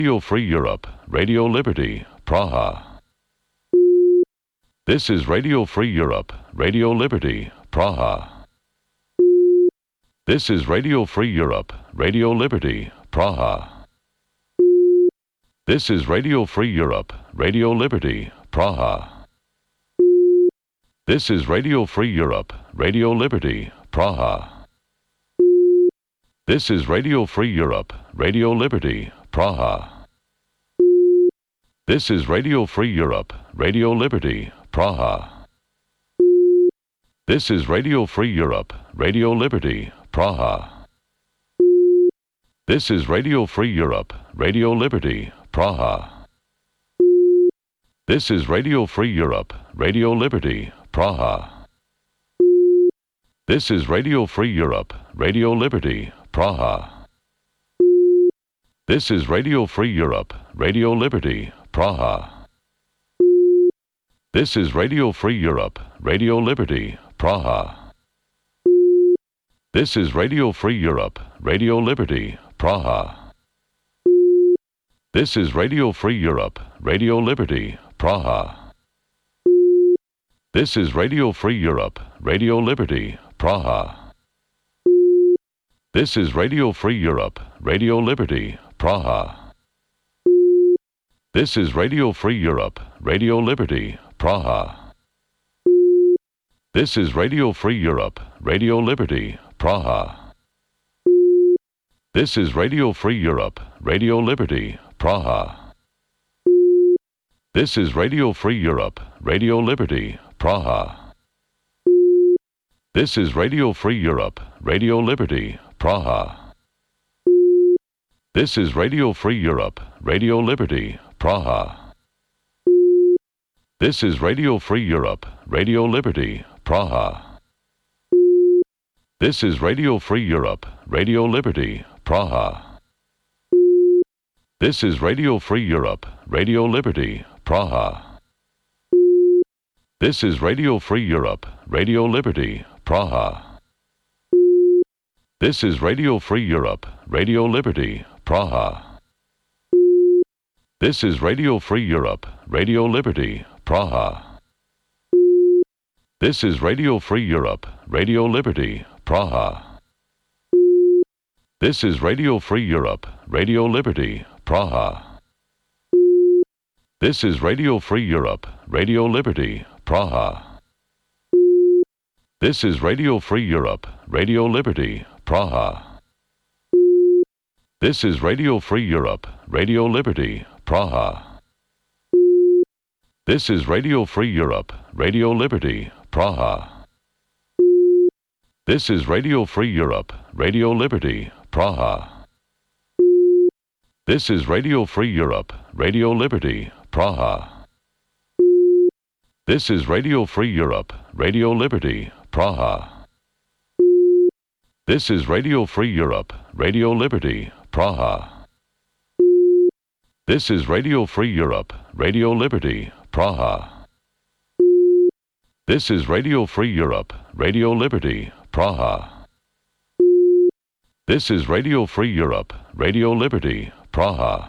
Radio Free Europe, Radio Liberty, Praha. This is Radio Free Europe, Radio Liberty, Praha. This is Radio Free Europe, Radio Liberty, Praha. This is Radio Free Europe, Radio Liberty, Praha. This is Radio Free Europe, Radio Liberty, Praha. This is Radio Free Europe, Radio Liberty, Praha. This is Radio Free Europe, Radio Liberty, Praha. This is Radio Free Europe, Radio Liberty, Praha. This is Radio Free Europe, Radio Liberty, Praha. This is Radio Free Europe, Radio Liberty, Praha. This is Radio Free Europe, Radio Liberty, Praha. This is Radio Free Europe, Radio Liberty, Praha. This is Radio Free Europe, Radio Liberty, Praha. This is Radio Free Europe, Radio Liberty, Praha. This is Radio Free Europe, Radio Liberty, Praha. This is Radio Free Europe, Radio Liberty, Praha. This is Radio Free Europe, Radio Liberty, Praha. This is Radio Free Europe, Radio Liberty, Praha. This is Radio Free Europe, Radio Liberty, Praha. This is Radio Free Europe, Radio Liberty, Praha. This is Radio Free Europe, Radio Liberty, Praha. This is Radio Free Europe, Radio Liberty, Praha. This is Radio Free Europe, Radio Liberty, Praha. This is Radio Free Europe, Radio Liberty, Praha. This is Radio Free Europe, Radio Liberty, Praha. This is Radio Free Europe, Radio Liberty, Praha. This is Radio Free Europe, Radio Liberty, Praha. This is Radio Free Europe, Radio Liberty, Praha. This is Radio Free Europe, Radio Liberty, Praha. This is Radio Free Europe, Radio Liberty, Praha. This is Radio Free Europe, Radio Liberty, Praha. This is Radio Free Europe, Radio Liberty, Praha. This is Radio Free Europe, Radio Liberty, Praha. This is Radio Free Europe, Radio Liberty, Praha. This is Radio Free Europe, Radio Liberty, Praha. This is Radio Free Europe, Radio Liberty, Praha. This is Radio Free Europe, Radio Liberty, Praha. This is Radio Free Europe, Radio Liberty, Praha. This is Radio Free Europe, Radio Liberty, Praha. This is Radio Free Europe, Radio Liberty, Praha. This is Radio Free Europe, Radio Liberty, Praha. This is Radio Free Europe, Radio Liberty, Praha.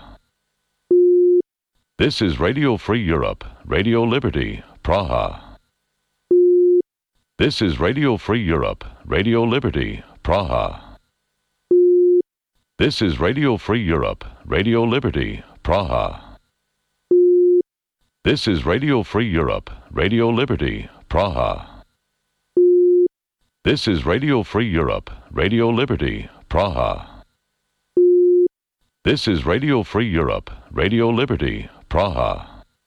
This is Radio Free Europe, Radio Liberty, Praha. This is Radio Free Europe, Radio Liberty, Praha. This is Radio Free Europe, Radio Liberty, Praha. This is Radio Free Europe, Radio Liberty, Praha. This is Radio Free Europe, Radio Liberty, Praha. This is Radio Free Europe, Radio Liberty, Praha.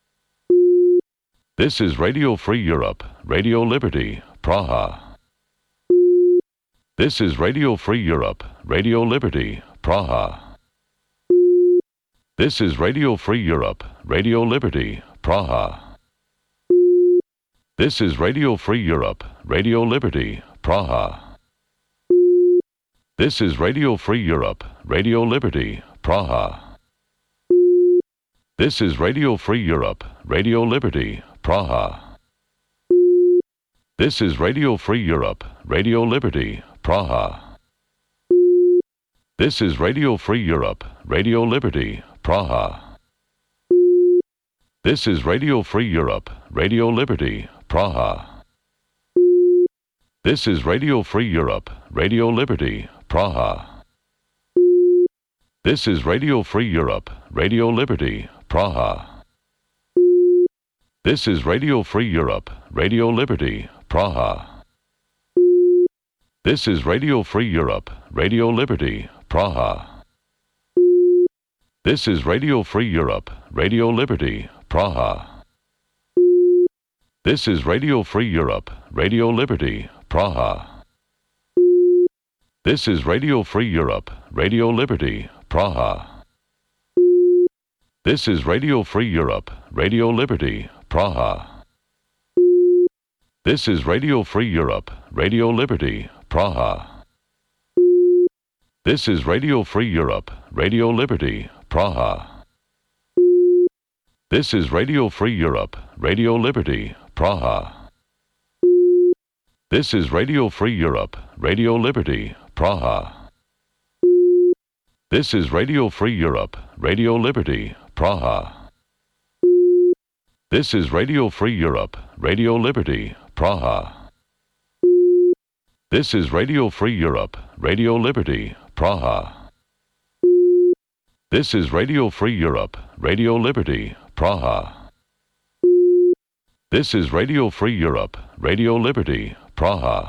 This is Radio Free Europe, Radio Liberty, Praha. This is Radio Free Europe, Radio Liberty, Praha. This is Radio Free Europe, Radio Liberty, Praha. This is Radio Free Europe, Radio Liberty, Praha. This is Radio Free Europe, Radio Liberty, Praha. This is Radio Free Europe, Radio Liberty, Praha. This is Radio Free Europe, Radio Liberty, Praha. This is Radio Free Europe, Radio Liberty, Praha. This is Radio Free Europe, Radio Liberty, Praha. This is Radio Free Europe, Radio Liberty, Praha. This is Radio Free Europe, Radio Liberty, Praha. This is Radio Free Europe, Radio Liberty, Praha. This is Radio Free Europe, Radio Liberty, Praha. This is Radio Free Europe, Radio Liberty, Praha. This is Radio Free Europe, Radio Liberty, Praha. This is Radio Free Europe, Radio Liberty, Praha. This is Radio Free Europe, Radio Liberty, Praha. This is Radio Free Europe, Radio Liberty, Praha. This is Radio Free Europe, Radio Liberty, Praha. This is Radio Free Europe, Radio Liberty, Praha. This is Radio Free Europe, Radio Liberty, Praha. This is Radio Free Europe, Radio Liberty, Praha. This is Radio Free Europe, Radio Liberty, Praha. This is Radio Free Europe, Radio Liberty, Praha. This is Radio Free Europe, Radio Liberty, Praha. This is Radio Free Europe, Radio Liberty, Praha.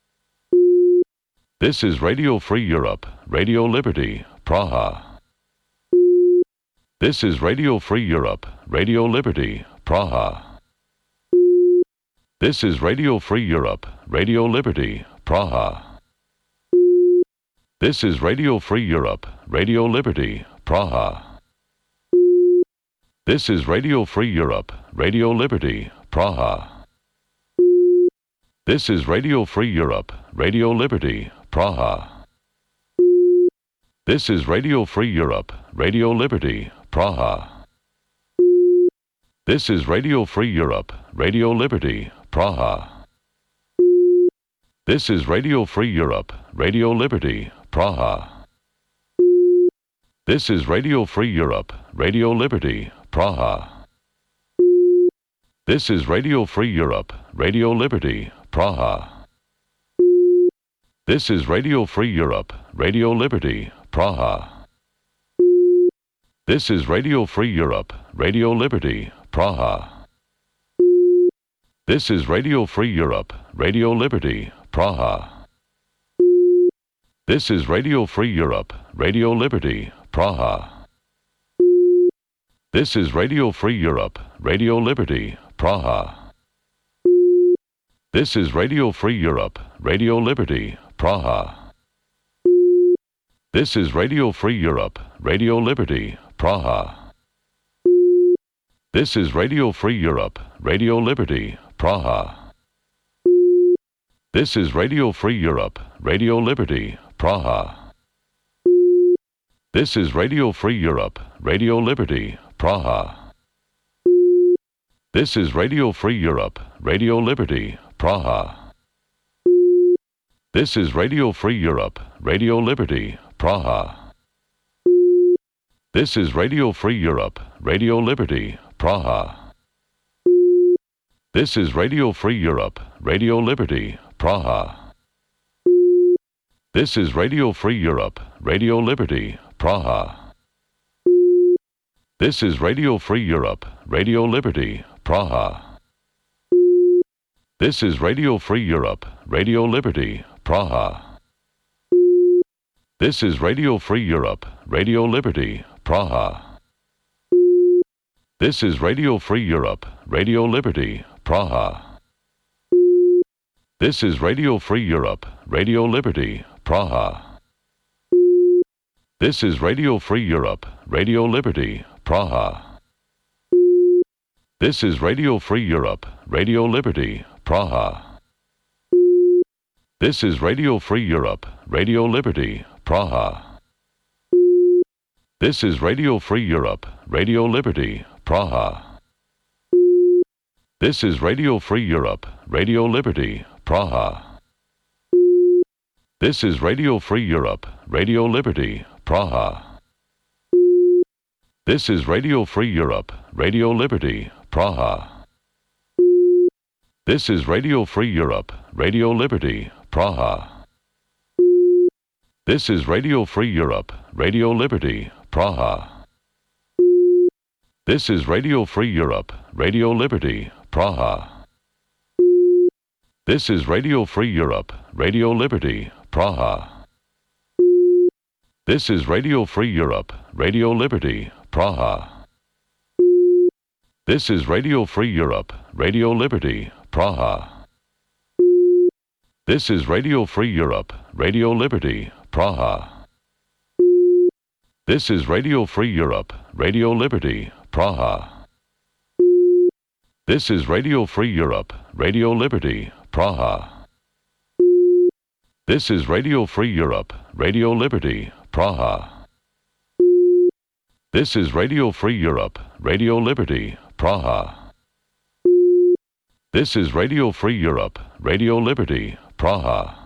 This is Radio Free Europe, Radio Liberty, Praha. This is Radio Free Europe, Radio Liberty, Praha. This is Radio Free Europe, Radio Liberty, Praha. This is Radio Free Europe, Radio Liberty, Praha. This is Radio Free Europe, Radio Liberty, Praha. This is Radio Free Europe, Radio Liberty, Praha. This is Radio Free Europe, Radio Liberty, Praha. This is Radio Free Europe, Radio Liberty, Praha. This is Radio Free Europe, Radio Liberty, Praha. This is Radio Free Europe, Radio Liberty, Praha. This is Radio Free Europe, Radio Liberty, Praha. This is Radio Free Europe, Radio Liberty, Praha. This is Radio Free Europe, Radio Liberty, Praha. This is Radio Free Europe, Radio Liberty, Praha. This is Radio Free Europe, Radio Liberty, Praha. This is Radio Free Europe, Radio Liberty, Praha. This is Radio Free Europe, Radio Liberty, Praha. This is Radio Free Europe, Radio Liberty, Praha. This is Radio Free Europe, Radio Liberty, Praha. This is Radio Free Europe, Radio Liberty, Praha. This is Radio Free Europe, Radio Liberty, Praha. This is Radio Free Europe, Radio Liberty, Praha. This is Radio Free Europe, Radio Liberty, Praha. This is Radio Free Europe, Radio Liberty, Praha. This is Radio Free Europe, Radio Liberty, Praha. This is Radio Free Europe, Radio Liberty, Praha. This is Radio Free Europe, Radio Liberty, Praha. This is Radio Free Europe, Radio Liberty, Praha. This is Radio Free Europe, Radio Liberty, Praha. This is Radio Free Europe, Radio Liberty, Praha. This is Radio Free Europe, Radio Liberty, Praha. This is Radio Free Europe, Radio Liberty, Praha. This is Radio Free Europe, Radio Liberty, Praha. This is Radio Free Europe, Radio Liberty, Praha. This is Radio Free Europe, Radio Liberty, Praha. This is Radio Free Europe, Radio Liberty, Praha. This is Radio Free Europe, Radio Liberty, Praha. This is Radio Free Europe, Radio Liberty, Praha. This is Radio Free Europe, Radio Liberty, Praha. This is Radio Free Europe, Radio Liberty, Praha. This is Radio Free Europe, Radio Liberty, Praha. This is Radio Free Europe, Radio Liberty, Praha. This is Radio Free Europe, Radio Liberty, Praha. This is Radio Free Europe, Radio Liberty, Praha. This is Radio Free Europe, Radio Liberty, Praha. This is Radio Free Europe, Radio Liberty, Praha. This is Radio Free Europe, Radio Liberty, Praha. This is Radio Free Europe, Radio Liberty, Praha. This is Radio Free Europe, Radio Liberty, Praha. This is Radio Free Europe, Radio Liberty, Praha.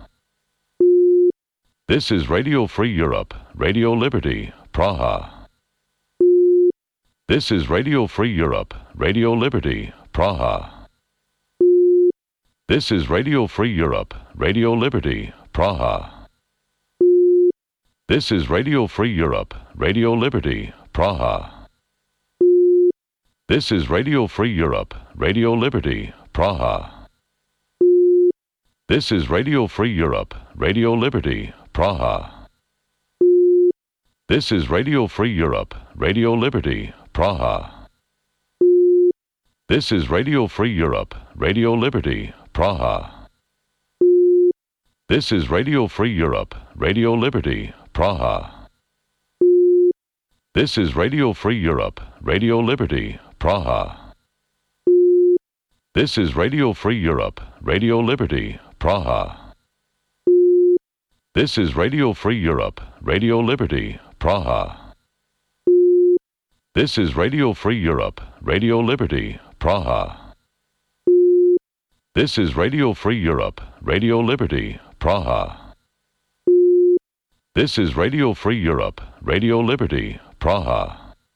This is Radio Free Europe, Radio Liberty, Praha. This is Radio Free Europe, Radio Liberty, Praha. This is Radio Free Europe, Radio Liberty, Praha. This is Radio Free Europe, Radio Liberty, Praha. This is Radio Free Europe, Radio Liberty, Praha. This is Radio Free Europe, Radio Liberty, Praha. This is Radio Free Europe, Radio Liberty, Praha. This is Radio Free Europe, Radio Liberty, Praha. This is Radio Free Europe, Radio Liberty, Praha. This is Radio Free Europe, Radio Liberty, Praha. This is Radio Free Europe, Radio Liberty, Praha. This is Radio Free Europe, Radio Liberty, Praha. This is Radio Free Europe, Radio Liberty, Praha. This is Radio Free Europe, Radio Liberty, Praha. This is Radio Free Europe, Radio Liberty, Praha.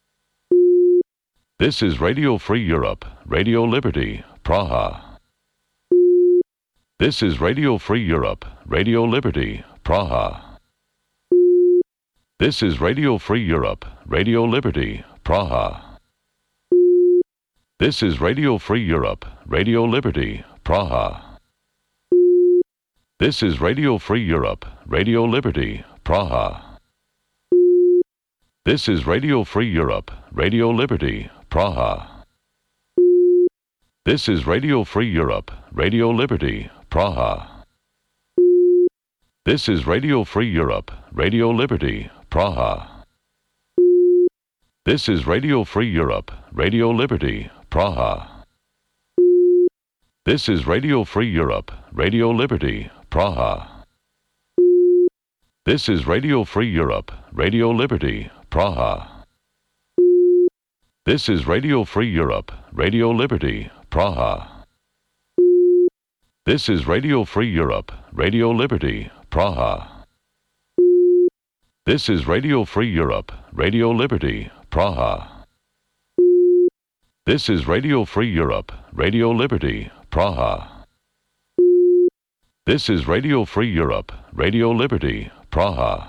This is Radio Free Europe, Radio Liberty, Praha. This is Radio Free Europe, Radio Liberty, Praha. This is Radio Free Europe, Radio Liberty, Praha. This is Radio Free Europe, Radio Liberty, Praha. This is Radio Free Europe, Radio Liberty, Praha. This is Radio Free Europe, Radio Liberty, Praha. This is Radio Free Europe, Radio Liberty, Praha. This is Radio Free Europe, Radio Liberty, Praha. This is Radio Free Europe, Radio Liberty, Praha. This is Radio Free Europe, Radio Liberty, Praha. This is Radio Free Europe, Radio Liberty, Praha. This is Radio Free Europe, Radio Liberty, Praha. This is Radio Free Europe, Radio Liberty, Praha. This is Radio Free Europe, Radio Liberty, Praha. This is Radio Free Europe, Radio Liberty, Praha. This is Radio Free Europe, Radio Liberty, Praha.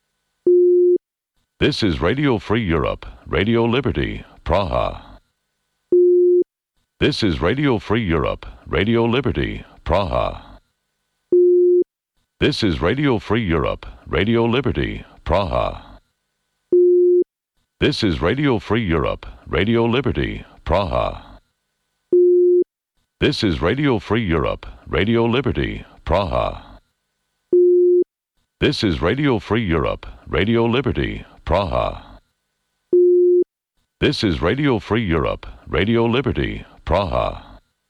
This is Radio Free Europe, Radio Liberty, Praha. This is Radio Free Europe, Radio Liberty, Praha. This is Radio Free Europe, Radio Liberty, Praha. This is Radio Free Europe, Radio Liberty, Praha. This is Radio Free Europe, Radio Liberty, Praha. This is Radio Free Europe, Radio Liberty, Praha. This is Radio Free Europe, Radio Liberty, Praha.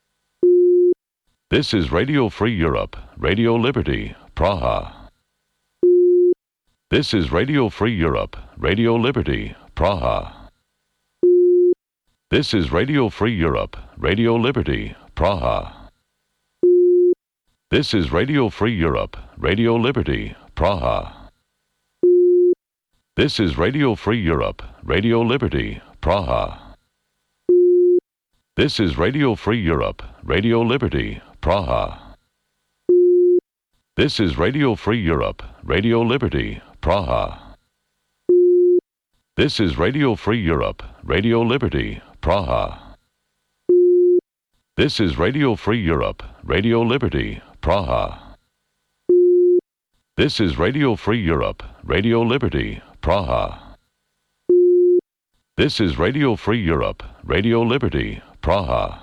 This is Radio Free Europe, Radio Liberty, Praha. This is Radio Free Europe, Radio Liberty, Praha. This is Radio Free Europe, Radio Liberty, Praha. This is Radio Free Europe, Radio Liberty, Praha. This is Radio Free Europe, Radio Liberty, Praha. This is Radio Free Europe, Radio Liberty, Praha. This is Radio Free Europe, Radio Liberty, Praha. This is Radio Free Europe, Radio Liberty, Praha. This is Radio Free Europe, Radio Liberty, Praha. This is Radio Free Europe, Radio Liberty, Praha. This is Radio Free Europe, Radio Liberty, Praha.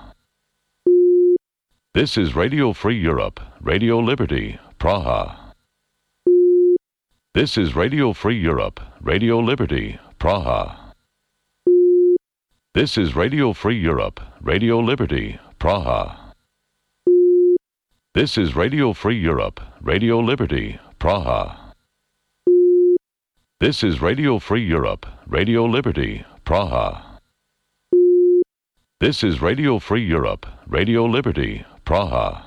This is Radio Free Europe, Radio Liberty, Praha. This is Radio Free Europe, Radio Liberty, Praha. This is Radio Free Europe, Radio Liberty, Praha. This is Radio Free Europe, Radio Liberty, Praha. This is Radio Free Europe, Radio Liberty, Praha. This is Radio Free Europe, Radio Liberty, Praha.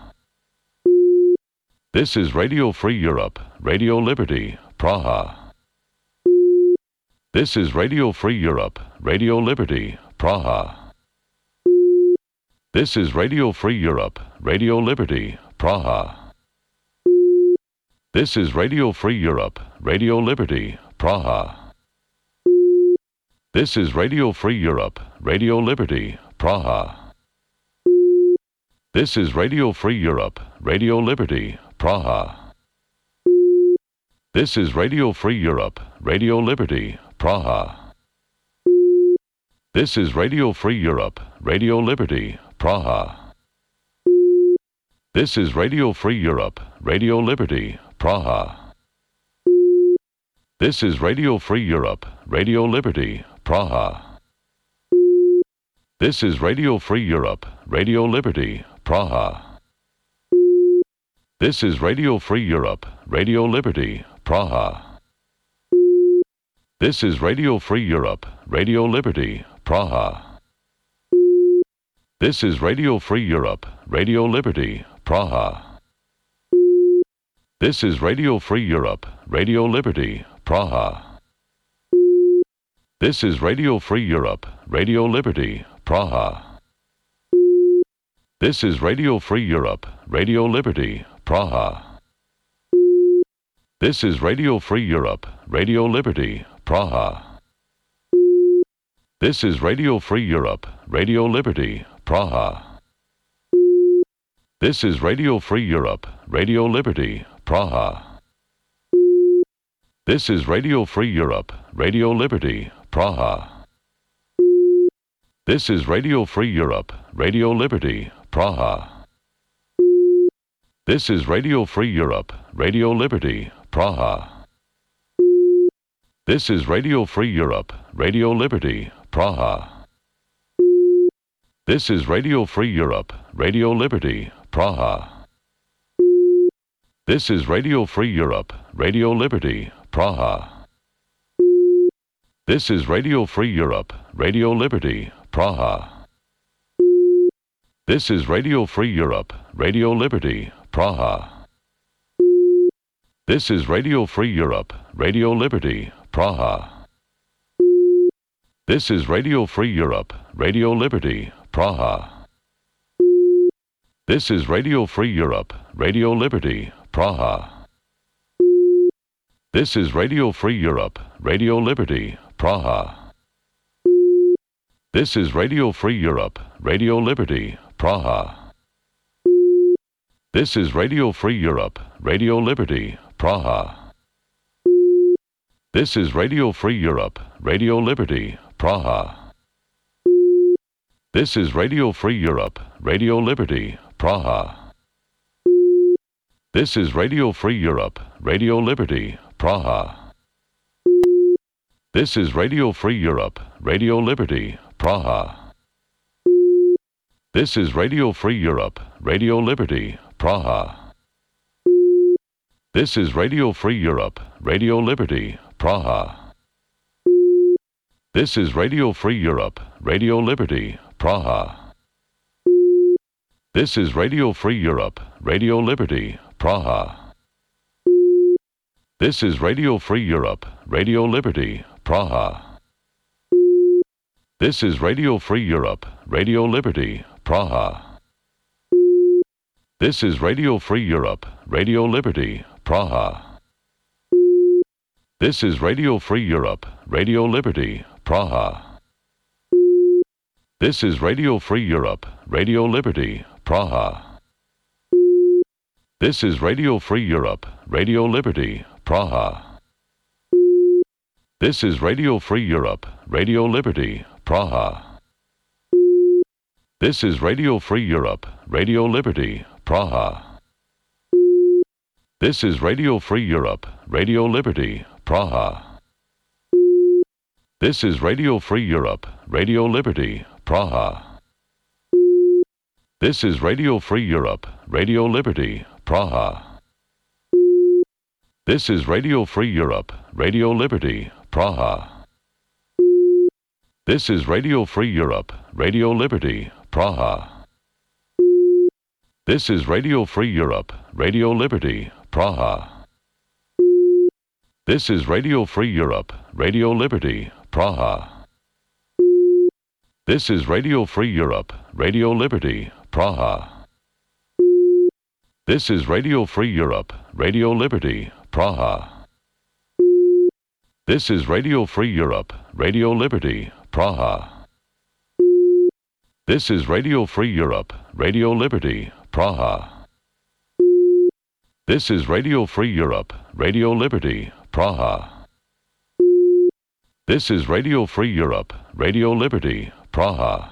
This is Radio Free Europe, Radio Liberty, Praha. This is Radio Free Europe, Radio Liberty, Praha. This is Radio Free Europe, Radio Liberty, Praha. This is Radio Free Europe, Radio Liberty, Praha. This is Radio Free Europe, Radio Liberty, Praha. This is Radio Free Europe, Radio Liberty, Praha. This is Radio Free Europe, Radio Liberty, Praha. This is Radio Free Europe, Radio Liberty, Praha. This is Radio Free Europe, Radio Liberty, Praha. This is Radio Free Europe, Radio Liberty, Praha. This is Radio Free Europe, Radio Liberty, Praha. This is Radio Free Europe, Radio Liberty, Praha. This is Radio Free Europe, Radio Liberty, Praha. This is Radio Free Europe, Radio Liberty, Praha. This is Radio Free Europe, Radio Liberty, Praha. This is Radio Free Europe, Radio Liberty, Praha. This is Radio Free Europe, Radio Liberty, Praha. This is Radio Free Europe, Radio Liberty, Praha. This is Radio Free Europe, Radio Liberty, Praha. This is Radio Free Europe, Radio Liberty, Praha. This is Radio Free Europe, Radio Liberty, Praha. This is Radio Free Europe, Radio Liberty, Praha. This is Radio Free Europe, Radio Liberty, Praha. This is Radio Free Europe, Radio Liberty, Praha. This is Radio Free Europe, Radio Liberty, Praha. This is Radio Free Europe, Radio Liberty, Praha. This is Radio Free Europe, Radio Liberty, Praha. This is Radio Free Europe, Radio Liberty, Praha. This is Radio Free Europe, Radio Liberty, Praha. This is Radio Free Europe, Radio Liberty, Praha. This is Radio Free Europe, Radio Liberty, Praha. This is Radio Free Europe, Radio Liberty, Praha. This is Radio Free Europe, Radio Liberty, Praha. This is Radio Free Europe, Radio Liberty, Praha. This is Radio Free Europe, Radio Liberty, Praha. This is Radio Free Europe, Radio Liberty, Praha. This is Radio Free Europe, Radio Liberty, Praha. This is Radio Free Europe, Radio Liberty, Praha. This is Radio Free Europe, Radio Liberty, Praha. This is Radio Free Europe, Radio Liberty, Praha. This is Radio Free Europe, Radio Liberty, Praha. This is Radio Free Europe, Radio Liberty, Praha. This is Radio Free Europe, Radio Liberty, Praha. This is Radio Free Europe, Radio Liberty, Praha. This is Radio Free Europe, Radio Liberty, Praha. This is Radio Free Europe, Radio Liberty, Praha. This is Radio Free Europe, Radio Liberty, Praha. This is Radio Free Europe, Radio Liberty, Praha. This is Radio Free Europe, Radio Liberty, Praha. This is Radio Free Europe, Radio Liberty, Praha. This is Radio Free Europe, Radio Liberty, Praha. This is Radio Free Europe, Radio Liberty, Praha. This is Radio Free Europe, Radio Liberty, Praha. This is Radio Free Europe, Radio Liberty, Praha. This is Radio Free Europe, Radio Liberty, Praha. This is Radio Free Europe, Radio Liberty, Praha. This is Radio Free Europe, Radio Liberty, Praha. This is Radio Free Europe, Radio Liberty, Praha. This is Radio Free Europe, Radio Liberty, Praha. This is Radio Free Europe, Radio Liberty, Praha. This is Radio Free Europe, Radio Liberty, Praha. This is Radio Free Europe, Radio Liberty, Praha. This is Radio Free Europe, Radio Liberty, Praha.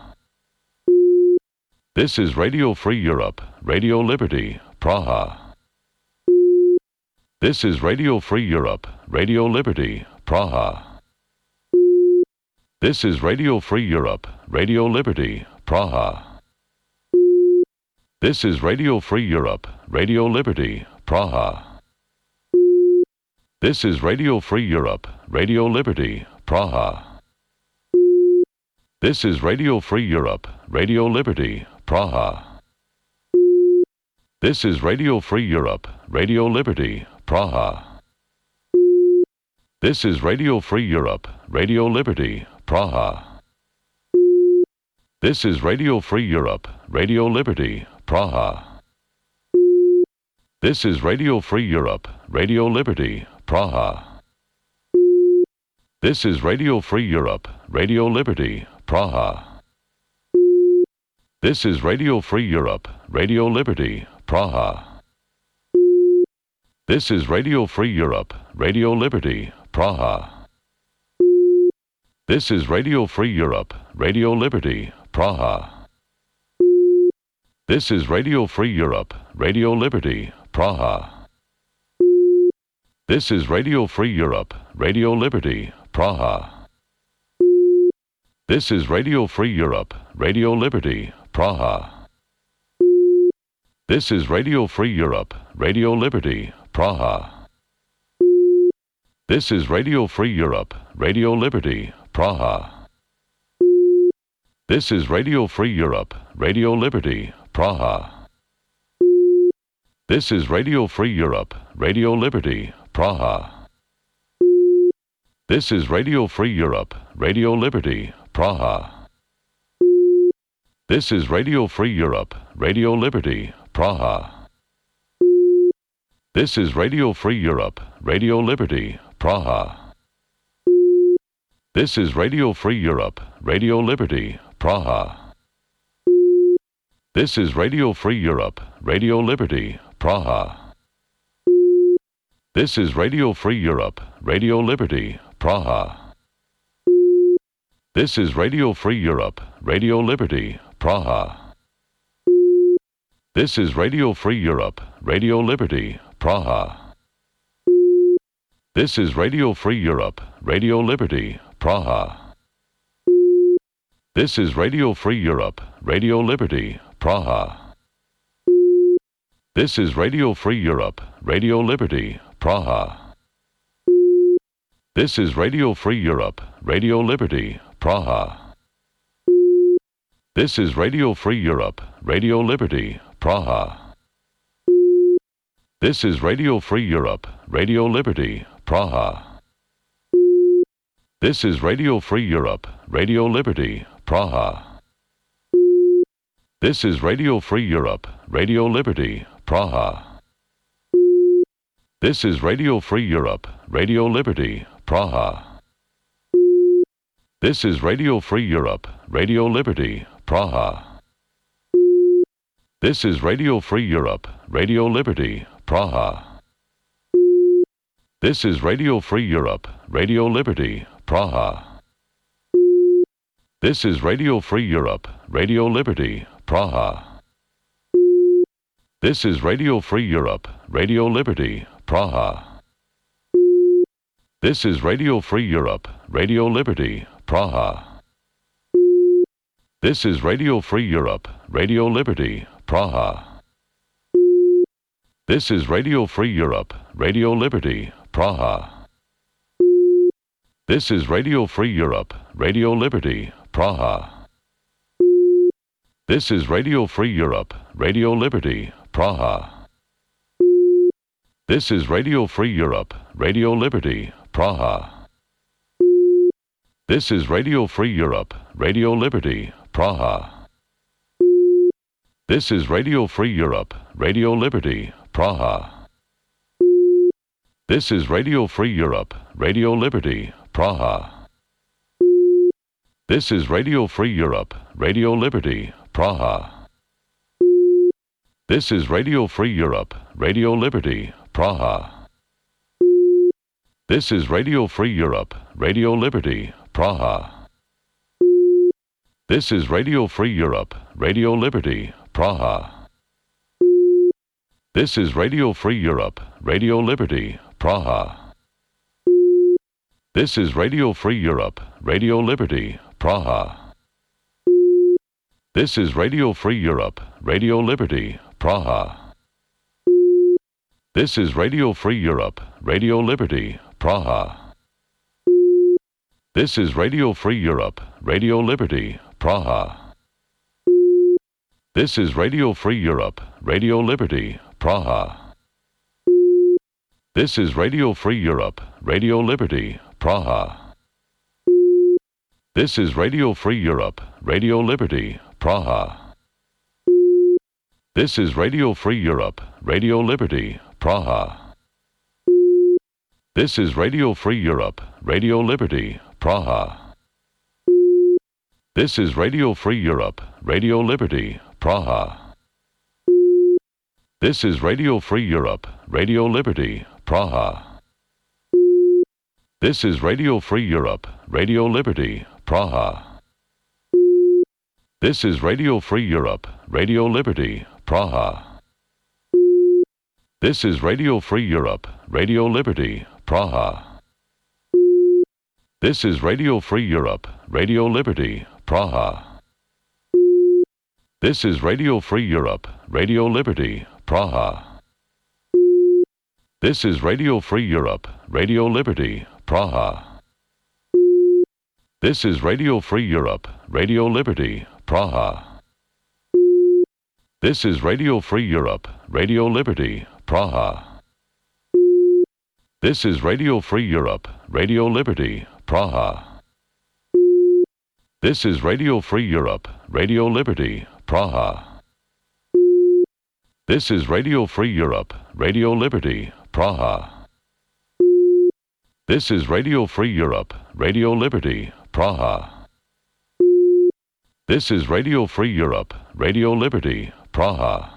This is Radio Free Europe, Radio Liberty, Praha. This is Radio Free Europe, Radio Liberty, Praha. This is Radio Free Europe, Radio Liberty, Praha. This is Radio Free Europe, Radio Liberty, Praha. This is Radio Free Europe, Radio Liberty, Praha. This is Radio Free Europe, Radio Liberty, Praha. This is Radio Free Europe, Radio Liberty, Praha. This is Radio Free Europe, Radio Liberty, Praha. This is Radio Free Europe, Radio Liberty, Praha. This is Radio Free Europe, Radio Liberty, Praha. This is Radio Free Europe, Radio Liberty, Praha. This is Radio Free Europe, Radio Liberty, Praha. This is Radio Free Europe, Radio Liberty, Praha. This is Radio Free Europe, Radio Liberty, Praha. This is Radio Free Europe, Radio Liberty, Praha. This is Radio Free Europe, Radio Liberty, Praha. This is Radio Free Europe, Radio Liberty, Praha. This is Radio Free Europe, Radio Liberty, Praha. This is Radio Free Europe, Radio Liberty, Praha. This is Radio Free Europe, Radio Liberty, Praha. This is Radio Free Europe, Radio Liberty, Praha. This is Radio Free Europe, Radio Liberty, Praha. This is Radio Free Europe, Radio Liberty, Praha. This is Radio Free Europe, Radio Liberty, Praha. This is Radio Free Europe, Radio Liberty, Praha. This is Radio Free Europe, Radio Liberty, Praha. This is Radio Free Europe, Radio Liberty, Praha. This is Radio Free Europe, Radio Liberty, Praha. This is Radio Free Europe, Radio Liberty, Praha. This is Radio Free Europe, Radio Liberty, Praha. This is Radio Free Europe, Radio Liberty, Praha. This is Radio Free Europe, Radio Liberty, Praha. This is Radio Free Europe, Radio Liberty, Praha. This is Radio Free Europe, Radio Liberty, Praha. This is Radio Free Europe, Radio Liberty, Praha. This is Radio Free Europe, Radio Liberty, Praha. This is Radio Free Europe, Radio Liberty, Praha. This is Radio Free Europe, Radio Liberty, Praha. This is Radio Free Europe, Radio Liberty, Praha. This is Radio Free Europe, Radio Liberty, Praha. This is Radio Free Europe, Radio Liberty, Praha. This is Radio Free Europe, Radio Liberty, Praha. This is Radio Free Europe, Radio Liberty, Praha. This is Radio Free Europe, Radio Liberty, Praha. This is Radio Free Europe, Radio Liberty, Praha. This is Radio Free Europe, Radio Liberty, Praha. This is Radio Free Europe, Radio Liberty, Praha. This is Radio Free Europe, Radio Liberty, Praha. This is Radio Free Europe, Radio Liberty, Praha. This is Radio Free Europe, Radio Liberty, Praha. This is Radio Free Europe, Radio Liberty, Praha. This is Radio Free Europe, Radio Liberty, Praha. This is Radio Free Europe, Radio Liberty, Praha. This is Radio Free Europe, Radio Liberty, Praha. This is Radio Free Europe, Radio Liberty, Praha. This is Radio Free Europe, Radio Liberty, Praha. This is Radio Free Europe, Radio Liberty, Praha. This is Radio Free Europe, Radio Liberty, Praha. This is Radio Free Europe, Radio Liberty, Praha. This is Radio Free Europe, Radio Liberty, Praha. This is Radio Free Europe, Radio Liberty, Praha. This is Radio Free Europe, Radio Liberty, Praha. This is Radio Free Europe, Radio Liberty, Praha. This is Radio Free Europe, Radio Liberty, Praha. This is Radio Free Europe, Radio Liberty, Praha. This is Radio Free Europe, Radio Liberty, Praha. This is Radio Free Europe, Radio Liberty, Praha. This is Radio Free Europe, Radio Liberty, Praha. This is Radio Free Europe, Radio Liberty, Praha. This is Radio Free Europe, Radio Liberty, Praha. This is Radio Free Europe, Radio Liberty, Praha. This is Radio Free Europe, Radio Liberty, Praha. This is Radio Free Europe, Radio Liberty, Praha. This is Radio Free Europe, Radio Liberty, Praha. This is Radio Free Europe, Radio Liberty, Praha. This is Radio Free Europe, Radio Liberty, Praha. This is Radio Free Europe, Radio Liberty, Praha. This is Radio Free Europe, Radio Liberty, Praha. This is Radio Free Europe, Radio Liberty, Praha. This is Radio Free Europe, Radio Liberty, Praha. This is Radio Free Europe, Radio Liberty, Praha.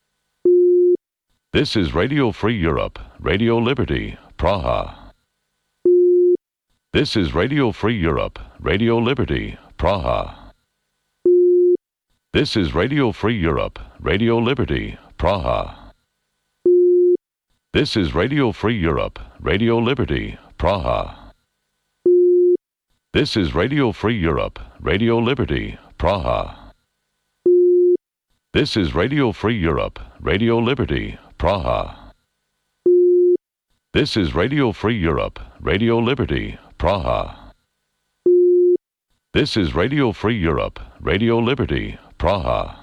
This is Radio Free Europe, Radio Liberty, Praha. This is Radio Free Europe, Radio Liberty, Praha. This is Radio Free Europe, Radio Liberty, Praha. This is Radio Free Europe, Radio Liberty, Praha. This is Radio Free Europe, Radio Liberty, Praha. This is Radio Free Europe, Radio Liberty, Praha. This is Radio Free Europe, Radio Liberty, Praha. This is Radio Free Europe, Radio Liberty, Praha.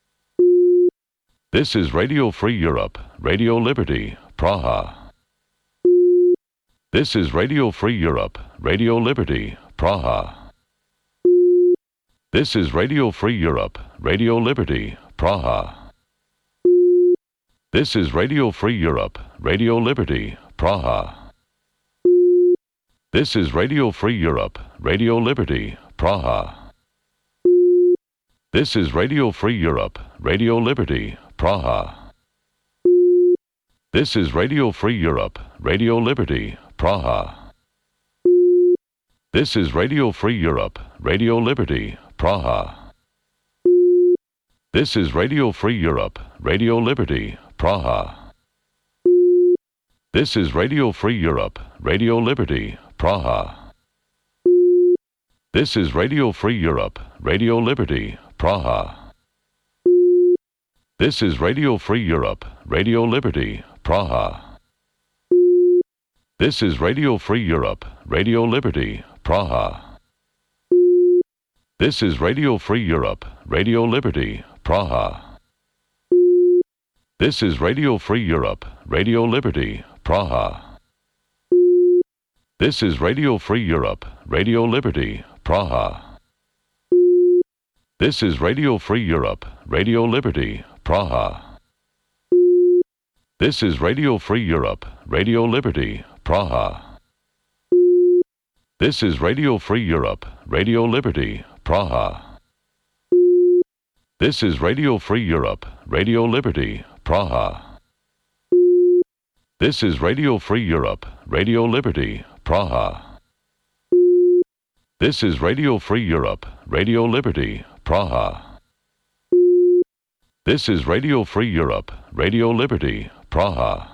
This is Radio Free Europe, Radio Liberty, Praha. This is Radio Free Europe, Radio Liberty, Praha. This is Radio Free Europe, Radio Liberty, Praha. This is Radio Free Europe, Radio Liberty, Praha. This is Radio Free Europe, Radio Liberty, Praha. This is Radio Free Europe, Radio Liberty, Praha. This is Radio Free Europe, Radio Liberty, Praha. This is Radio Free Europe, Radio Liberty, Praha. This is Radio Free Europe, Radio Liberty, Praha. This is Radio Free Europe, Radio Liberty, Praha. This is Radio Free Europe, Radio Liberty, Praha. This is Radio Free Europe, Radio Liberty, Praha. This is Radio Free Europe, Radio Liberty, Praha. This is Radio Free Europe, Radio Liberty, Praha. This is Radio Free Europe, Radio Liberty, Praha. This is Radio Free Europe, Radio Liberty, Praha. This is Radio Free Europe, Radio Liberty, Praha. This is Radio Free Europe, Radio Liberty, Praha. This is Radio Free Europe, Radio Liberty, Praha. This is Radio Free Europe, Radio Liberty, Praha. This is Radio Free Europe, Radio Liberty, Praha. This is Radio Free Europe, Radio Liberty, Praha. This is Radio Free Europe, Radio Liberty, Praha.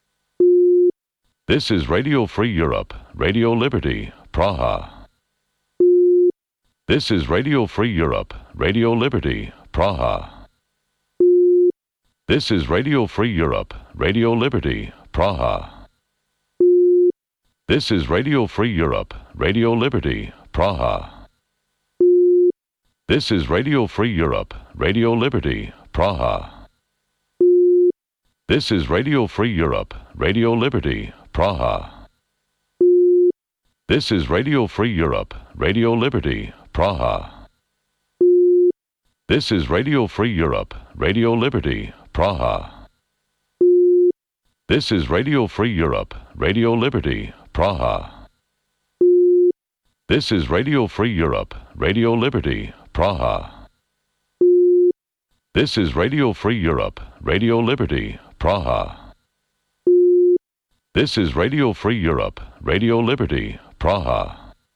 This is Radio Free Europe, Radio Liberty, Praha. This is Radio Free Europe, Radio Liberty, Praha. This is Radio Free Europe, Radio Liberty, Praha. This is Radio Free Europe, Radio Liberty, Praha. This is Radio Free Europe, Radio Liberty, Praha. This is Radio Free Europe, Radio Liberty, Praha. This is Radio Free Europe, Radio Liberty, Praha. This is Radio Free Europe, Radio Liberty, Praha. This is Radio Free Europe, Radio Liberty, Praha. This is Radio Free Europe, Radio Liberty, Praha. This is Radio Free Europe, Radio Liberty, Praha. This is Radio Free Europe, Radio Liberty, Praha.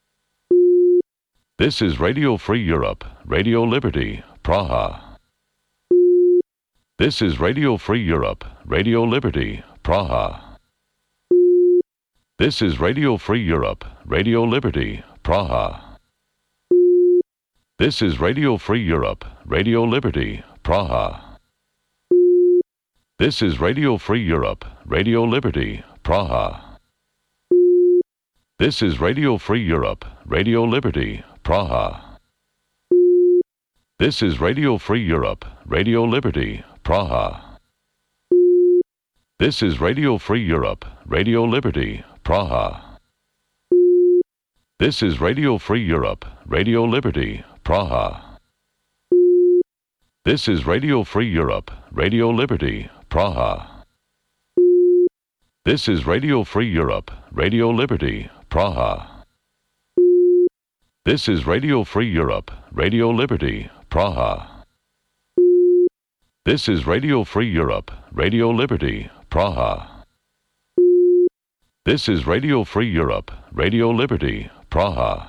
This is Radio Free Europe, Radio Liberty, Praha. This is Radio Free Europe, Radio Liberty, Praha. This is Radio Free Europe, Radio Liberty, Praha. This is Radio Free Europe, Radio Liberty, Praha. This is Radio Free Europe, Radio Liberty, Praha. This is Radio Free Europe, Radio Liberty, Praha. This is Radio Free Europe, Radio Liberty, Praha. This is Radio Free Europe, Radio Liberty, Praha. This is Radio Free Europe, Radio Liberty, Praha. This is Radio Free Europe, Radio Liberty, Praha. This is Radio Free Europe, Radio Liberty, Praha. This is Radio Free Europe, Radio Liberty, Praha. This is Radio Free Europe, Radio Liberty, Praha. This is Radio Free Europe, Radio Liberty, Praha.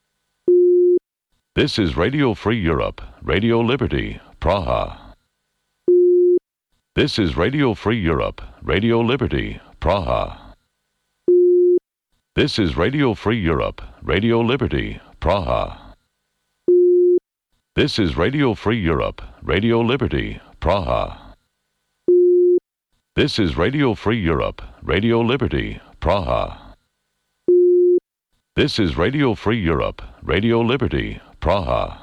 This is Radio Free Europe, Radio Liberty, Praha. This is Radio Free Europe, Radio Liberty, Praha. This is Radio Free Europe, Radio Liberty, Praha. This is Radio Free Europe, Radio Liberty, Praha. This is Radio Free Europe, Radio Liberty, Praha. This is Radio Free Europe, Radio Liberty, Praha.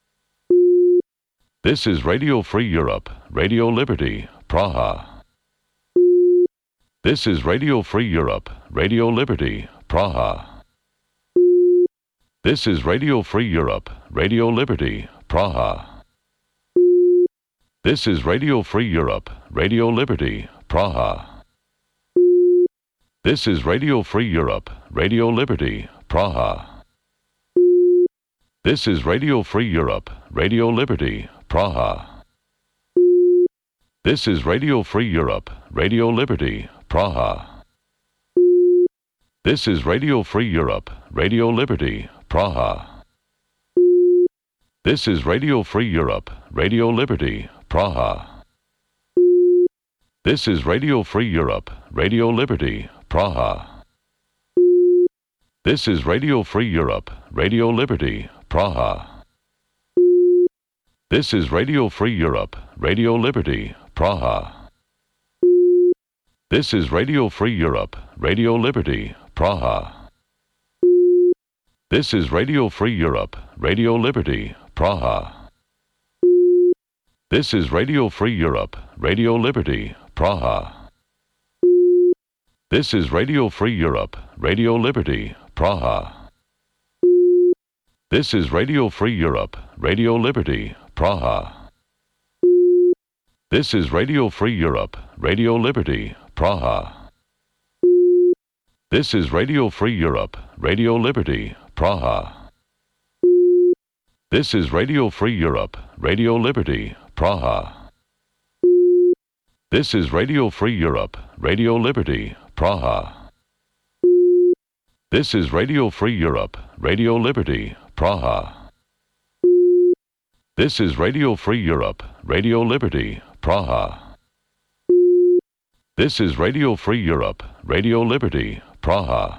This is Radio Free Europe, Radio Liberty, Praha. This is Radio Free Europe, Radio Liberty, Praha. This is Radio Free Europe, Radio Liberty, Praha. This is Radio Free Europe, Radio Liberty, Praha. This is Radio Free Europe, Radio Liberty, Praha. This is Radio Free Europe, Radio Liberty, Praha. This is Radio Free Europe, Radio Liberty, Praha. This is Radio Free Europe, Radio Liberty, Praha. This is Radio Free Europe, Radio Liberty, Praha. This is Radio Free Europe, Radio Liberty, Praha. This is Radio Free Europe, Radio Liberty, Praha. This is Radio Free Europe, Radio Liberty, Praha. This is Radio Free Europe, Radio Liberty, Praha. This is Radio Free Europe, Radio Liberty, Praha. This is Radio Free Europe, Radio Liberty, Praha. This is Radio Free Europe, Radio Liberty, Praha. This is Radio Free Europe, Radio Liberty, Praha. This is Radio Free Europe, Radio Liberty, Praha. This is Radio Free Europe, Radio Liberty, Praha. This is Radio Free Europe, Radio Liberty, Praha. This is Radio Free Europe, Radio Liberty, Praha. This is Radio Free Europe, Radio Liberty, Praha. This is Radio Free Europe, Radio Liberty, Praha. This is Radio Free Europe, Radio Liberty, Praha.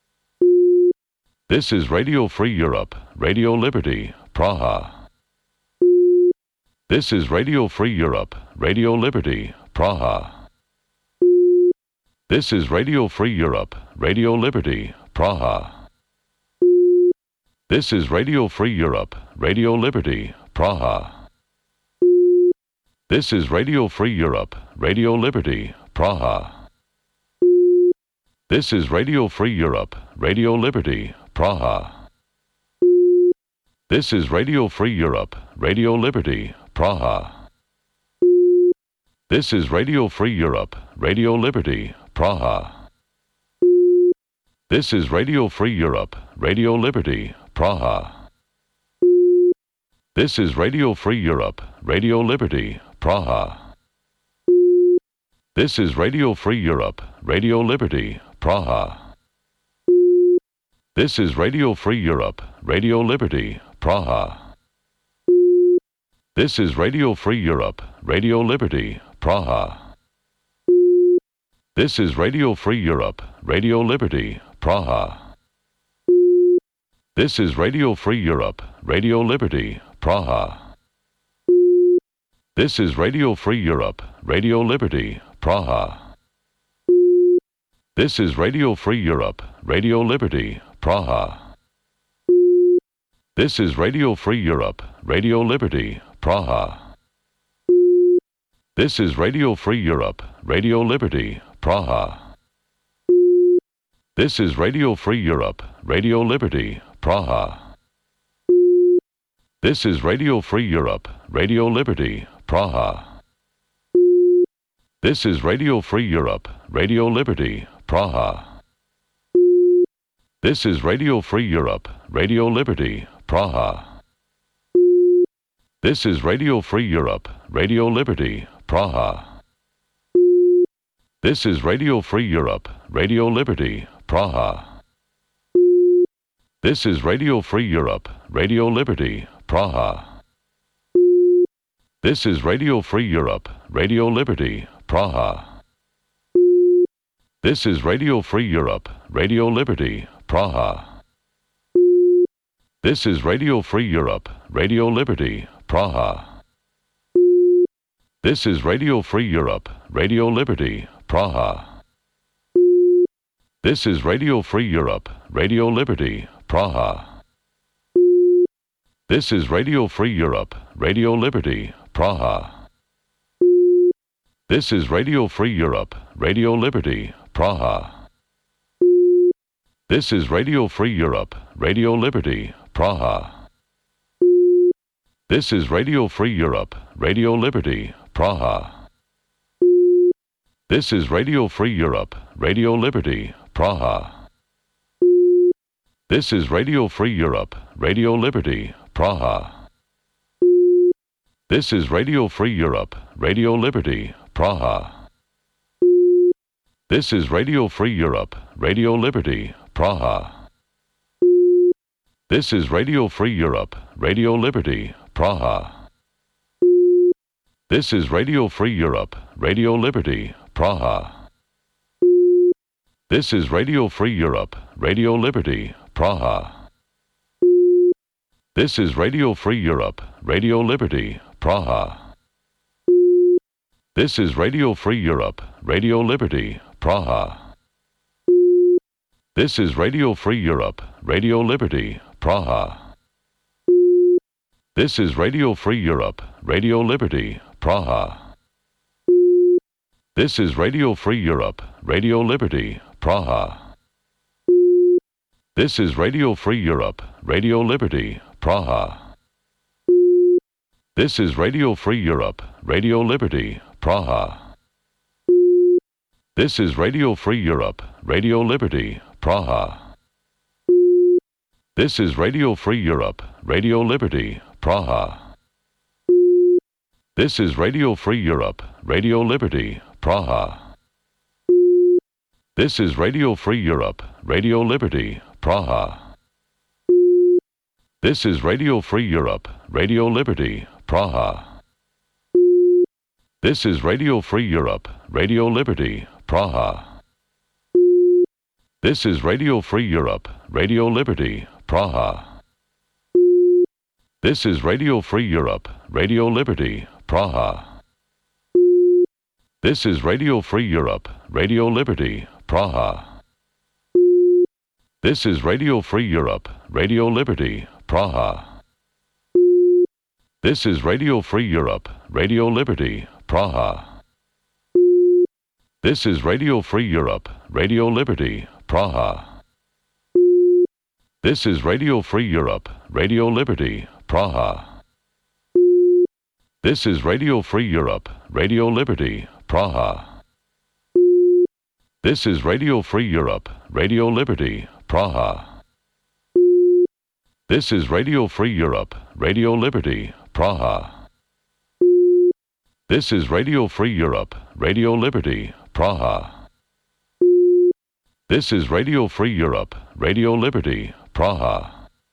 This is Radio Free Europe, Radio Liberty, Praha. This is Radio Free Europe, Radio Liberty, Praha. This is Radio Free Europe, Radio Liberty, Praha. This is Radio Free Europe, Radio Liberty, Praha. This is Radio Free Europe, Radio Liberty, Praha. This is Radio Free Europe, Radio Liberty, Praha. This is Radio Free Europe, Radio Liberty, Praha. This is Radio Free Europe, Radio Liberty, Praha. This is Radio Free Europe, Radio Liberty, Praha. This is Radio Free Europe, Radio Liberty, Praha. This is Radio Free Europe, Radio Liberty, Praha. This is Radio Free Europe, Radio Liberty, Praha. This is Radio Free Europe, Radio Liberty, Praha. This is Radio Free Europe, Radio Liberty, Praha. This is Radio Free Europe, Radio Liberty, Praha. This is Radio Free Europe, Radio Liberty, Praha. This is Radio Free Europe, Radio Liberty, Praha. This is Radio Free Europe, Radio Liberty, Praha. This is Radio Free Europe, Radio Liberty, Praha. This is Radio Free Europe, Radio Liberty, Praha. This is Radio Free Europe, Radio Liberty, Praha. This is Radio Free Europe, Radio Liberty, Praha. This is Radio Free Europe, Radio Liberty, Praha. This is Radio Free Europe, Radio Liberty, Praha. This is Radio Free Europe, Radio Liberty, Praha. This is Radio Free Europe, Radio Liberty, Praha. This is Radio Free Europe, Radio Liberty, Praha. This is Radio Free Europe, Radio Liberty, Praha. This is Radio Free Europe, Radio Liberty, Praha. This is Radio Free Europe, Radio Liberty, Praha. This is Radio Free Europe, Radio Liberty, Praha. This is Radio Free Europe, Radio Liberty, Praha. This is Radio Free Europe, Radio Liberty, Praha. This is Radio Free Europe, Radio Liberty, Praha. This is Radio Free Europe, Radio Liberty, Praha. This is Radio Free Europe, Radio Liberty, Praha. This is Radio Free Europe, Radio Liberty, Praha. This is Radio Free Europe, Radio Liberty, Praha. This is Radio Free Europe, Radio Liberty, Praha. This is Radio Free Europe, Radio Liberty, Praha. This is Radio Free Europe, Radio Liberty, Praha. This is Radio Free Europe, Radio Liberty, Praha. This is Radio Free Europe, Radio Liberty, Praha. This is Radio Free Europe, Radio Liberty, Praha. This is Radio Free Europe, Radio Liberty, Praha. This is Radio Free Europe, Radio Liberty, Praha. This is Radio Free Europe, Radio Liberty, Praha. This is Radio Free Europe, Radio Liberty, Praha. This is Radio Free Europe, Radio Liberty, Praha. This is Radio Free Europe, Radio Liberty, Praha. This is Radio Free Europe, Radio Liberty, Praha. This is Radio Free Europe, Radio Liberty, Praha. This is Radio Free Europe, Radio Liberty, Praha. This is Radio Free Europe, Radio Liberty, Praha. This is Radio Free Europe, Radio Liberty, Praha. This is Radio Free Europe, Radio Liberty, Praha. This is Radio Free Europe, Radio Liberty, Praha. This is Radio Free Europe, Radio Liberty, Praha. This is Radio Free Europe, Radio Liberty, Praha. This is Radio Free Europe, Radio Liberty, Praha. This is Radio Free Europe, Radio Liberty, Praha. This is Radio Free Europe, Radio Liberty, Praha. This is Radio Free Europe, Radio Liberty, Praha. This is Radio Free Europe, Radio Liberty, Praha. This is Radio Free Europe, Radio Liberty, Praha. This is Radio Free Europe, Radio Liberty, Praha. This is Radio Free Europe, Radio Liberty, Praha.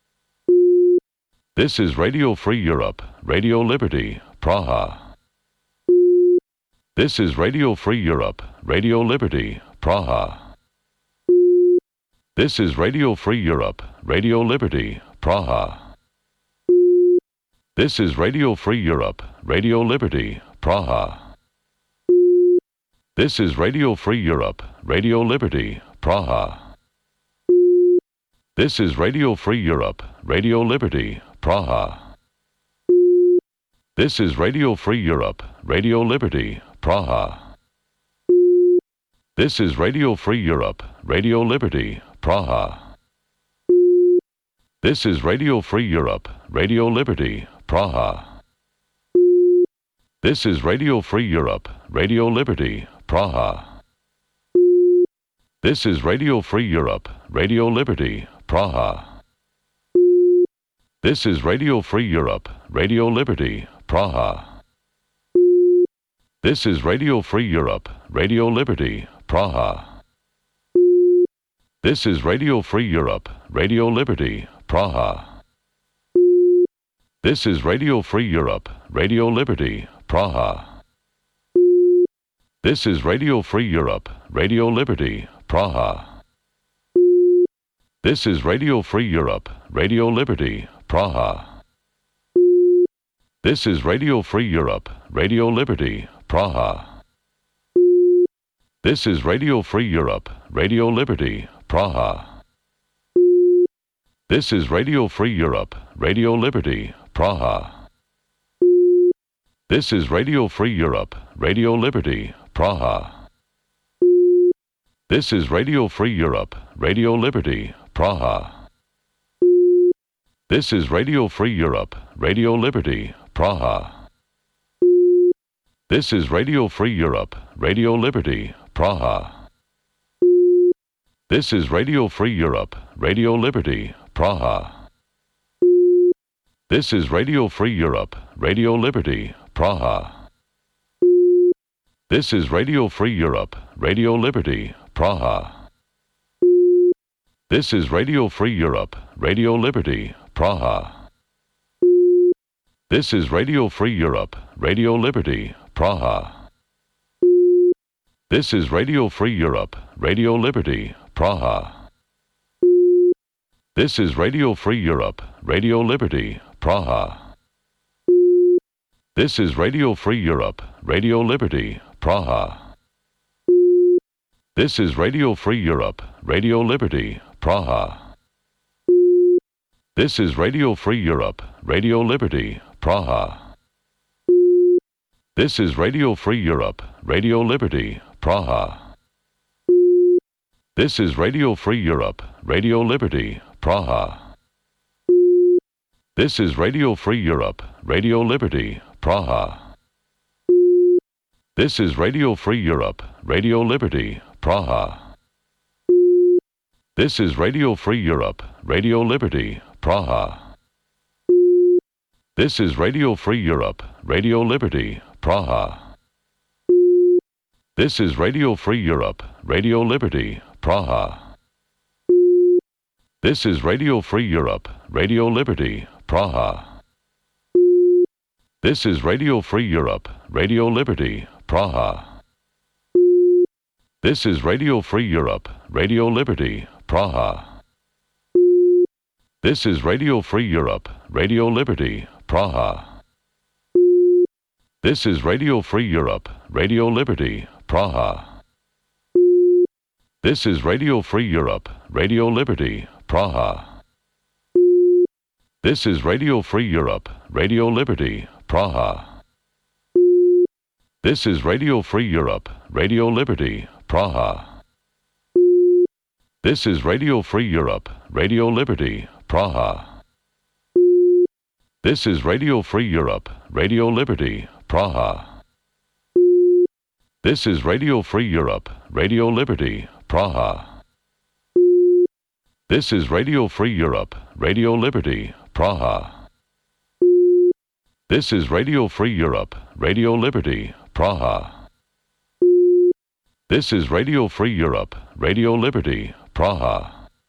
This is Radio Free Europe, Radio Liberty, Praha. This is Radio Free Europe, Radio Liberty, Praha. This is Radio Free Europe, Radio Liberty, Praha. This is Radio Free Europe, Radio Liberty, Praha. This is Radio Free Europe, Radio Liberty, Praha. This is Radio Free Europe, Radio Liberty, Praha. This is Radio Free Europe, Radio Liberty, Praha. This is Radio Free Europe, Radio Liberty, Praha. This is Radio Free Europe, Radio Liberty, Praha. This is Radio Free Europe, Radio Liberty, Praha. This is Radio Free Europe, Radio Liberty, Praha. This is Radio Free Europe, Radio Liberty, Praha. This is Radio Free Europe, Radio Liberty, Praha. This is Radio Free Europe, Radio Liberty, Praha. This is Radio Free Europe, Radio Liberty, Praha. This is Radio Free Europe, Radio Liberty, Praha. This is Radio Free Europe, Radio Liberty, Praha. This is Radio Free Europe, Radio Liberty, Praha. This is Radio Free Europe, Radio Liberty, Praha. This is Radio Free Europe, Radio Liberty, Praha. This is Radio Free Europe, Radio Liberty, Praha. This is Radio Free Europe, Radio Liberty, Praha. This is Radio Free Europe, Radio Liberty, Praha. This is Radio Free Europe, Radio Liberty, Praha. This is Radio Free Europe, Radio Liberty, Praha. This is Radio Free Europe, Radio Liberty, Praha. This is Radio Free Europe, Radio Liberty, Praha. This is Radio Free Europe, Radio Liberty, Praha. This is Radio Free Europe, Radio Liberty, Praha. This is Radio Free Europe, Radio Liberty, Praha. This is Radio Free Europe, Radio Liberty, Praha. This is Radio Free Europe, Radio Liberty, Praha. This is Radio Free Europe, Radio Liberty, Praha. This is Radio Free Europe, Radio Liberty, Praha. This is Radio Free Europe, Radio Liberty, Praha. This is Radio Free Europe, Radio Liberty, Praha. This is Radio Free Europe, Radio Liberty, Praha. This is Radio Free Europe, Radio Liberty, Praha. This is Radio Free Europe, Radio Liberty, Praha. This is Radio Free Europe, Radio Liberty, Praha. This is Radio Free Europe, Radio Liberty, Praha. This is Radio Free Europe, Radio Liberty, Praha. This is Radio Free Europe, Radio Liberty, Praha. This is Radio Free Europe, Radio Liberty, Praha. This is Radio Free Europe, Radio Liberty, Praha. This is Radio Free Europe, Radio Liberty, Praha. This is Radio Free Europe, Radio Liberty, Praha. This is Radio Free Europe, Radio Liberty, Praha. This is Radio Free Europe, Radio Liberty, Praha. This is Radio Free Europe, Radio Liberty, Praha. This is Radio Free Europe, Radio Liberty, Praha. This is Radio Free Europe, Radio Liberty, Praha. This is Radio Free Europe, Radio Liberty, Praha. This is Radio Free Europe, Radio Liberty, Praha. This is Radio Free Europe, Radio Liberty, Praha.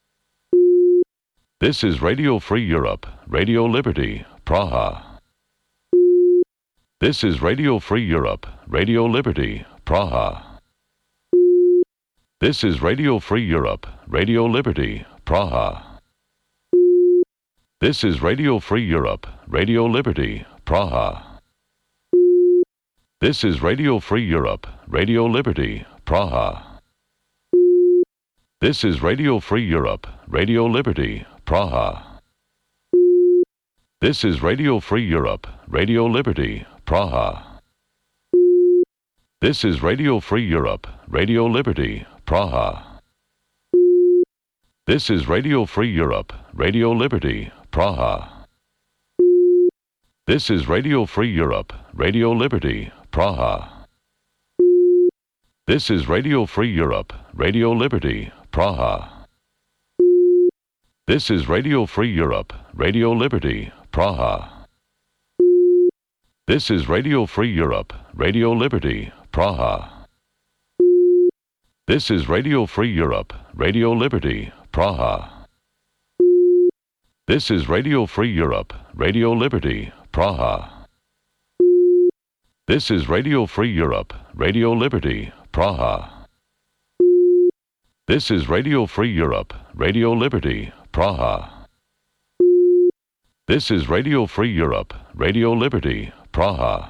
This is Radio Free Europe, Radio Liberty, Praha. This is Radio Free Europe, Radio Liberty, Praha. This is Radio Free Europe, Radio Liberty, Praha. This is Radio Free Europe, Radio Liberty, Praha. This is Radio Free Europe, Radio Liberty, Praha. This is Radio Free Europe, Radio Liberty, Praha. This is Radio Free Europe, Radio Liberty, Praha. This is Radio Free Europe, Radio Liberty, Praha. This is Radio Free Europe, Radio Liberty, Praha. This is Radio Free Europe, Radio Liberty, Praha. This is Radio Free Europe, Radio Liberty, Praha. This is Radio Free Europe, Radio Liberty, Praha. This is Radio Free Europe, Radio Liberty, Praha. This is Radio Free Europe, Radio Liberty, Praha. This is Radio Free Europe, Radio Liberty, Praha. This is Radio Free Europe, Radio Liberty, Praha. This is Radio Free Europe, Radio Liberty, Praha. This is Radio Free Europe, Radio Liberty, Praha.